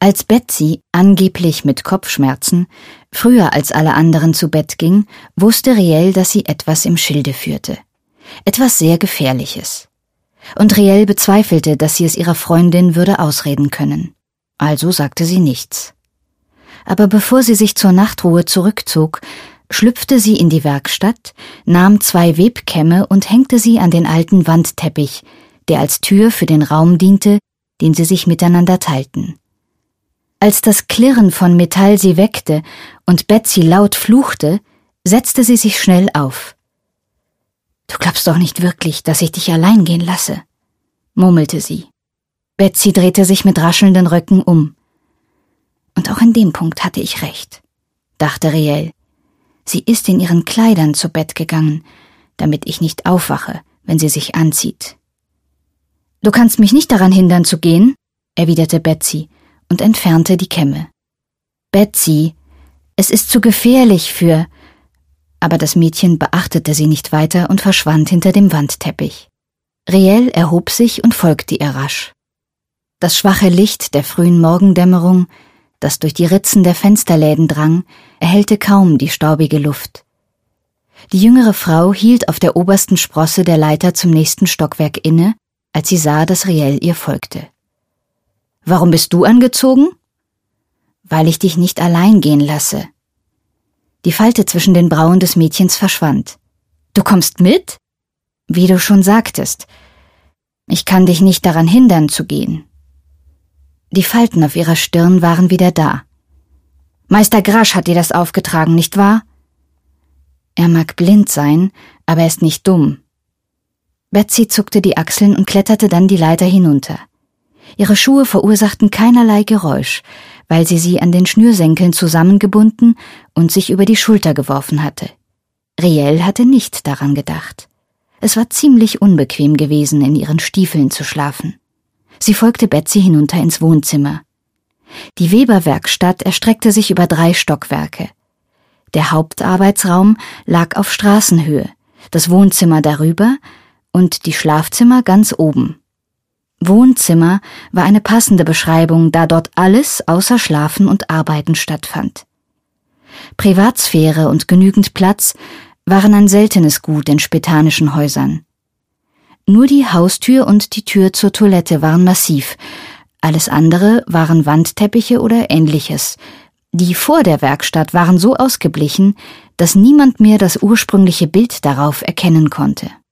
Als Betsy, angeblich mit Kopfschmerzen, früher als alle anderen zu Bett ging, wusste Riel, dass sie etwas im Schilde führte. Etwas sehr Gefährliches. Und Riel bezweifelte, dass sie es ihrer Freundin würde ausreden können. Also sagte sie nichts. Aber bevor sie sich zur Nachtruhe zurückzog, schlüpfte sie in die Werkstatt, nahm 2 Webkämme und hängte sie an den alten Wandteppich, der als Tür für den Raum diente, den sie sich miteinander teilten. Als das Klirren von Metall sie weckte und Betsy laut fluchte, setzte sie sich schnell auf. »Du glaubst doch nicht wirklich, dass ich dich allein gehen lasse«, murmelte sie. Betsy drehte sich mit raschelnden Röcken um. Und auch in dem Punkt hatte ich recht, dachte Riel. Sie ist in ihren Kleidern zu Bett gegangen, damit ich nicht aufwache, wenn sie sich anzieht. »Du kannst mich nicht daran hindern zu gehen«, erwiderte Betsy und entfernte die Kämme. »Betsy, es ist zu gefährlich für...« Aber das Mädchen beachtete sie nicht weiter und verschwand hinter dem Wandteppich. Riel erhob sich und folgte ihr rasch. Das schwache Licht der frühen Morgendämmerung, das durch die Ritzen der Fensterläden drang, erhellte kaum die staubige Luft. Die jüngere Frau hielt auf der obersten Sprosse der Leiter zum nächsten Stockwerk inne, als sie sah, dass Riel ihr folgte. »Warum bist du angezogen?« »Weil ich dich nicht allein gehen lasse.« Die Falte zwischen den Brauen des Mädchens verschwand. »Du kommst mit?« »Wie du schon sagtest. Ich kann dich nicht daran hindern zu gehen.« Die Falten auf ihrer Stirn waren wieder da. »Meister Grasch hat dir das aufgetragen, nicht wahr?« »Er mag blind sein, aber er ist nicht dumm.« Betsy zuckte die Achseln und kletterte dann die Leiter hinunter. Ihre Schuhe verursachten keinerlei Geräusch, weil sie an den Schnürsenkeln zusammengebunden und sich über die Schulter geworfen hatte. Riel hatte nicht daran gedacht. Es war ziemlich unbequem gewesen, in ihren Stiefeln zu schlafen. Sie folgte Betsy hinunter ins Wohnzimmer. Die Weberwerkstatt erstreckte sich über 3 Stockwerke. Der Hauptarbeitsraum lag auf Straßenhöhe, das Wohnzimmer darüber und die Schlafzimmer ganz oben. Wohnzimmer war eine passende Beschreibung, da dort alles außer Schlafen und Arbeiten stattfand. Privatsphäre und genügend Platz waren ein seltenes Gut in spätanischen Häusern. Nur die Haustür und die Tür zur Toilette waren massiv, alles andere waren Wandteppiche oder Ähnliches. Die vor der Werkstatt waren so ausgeblichen, dass niemand mehr das ursprüngliche Bild darauf erkennen konnte.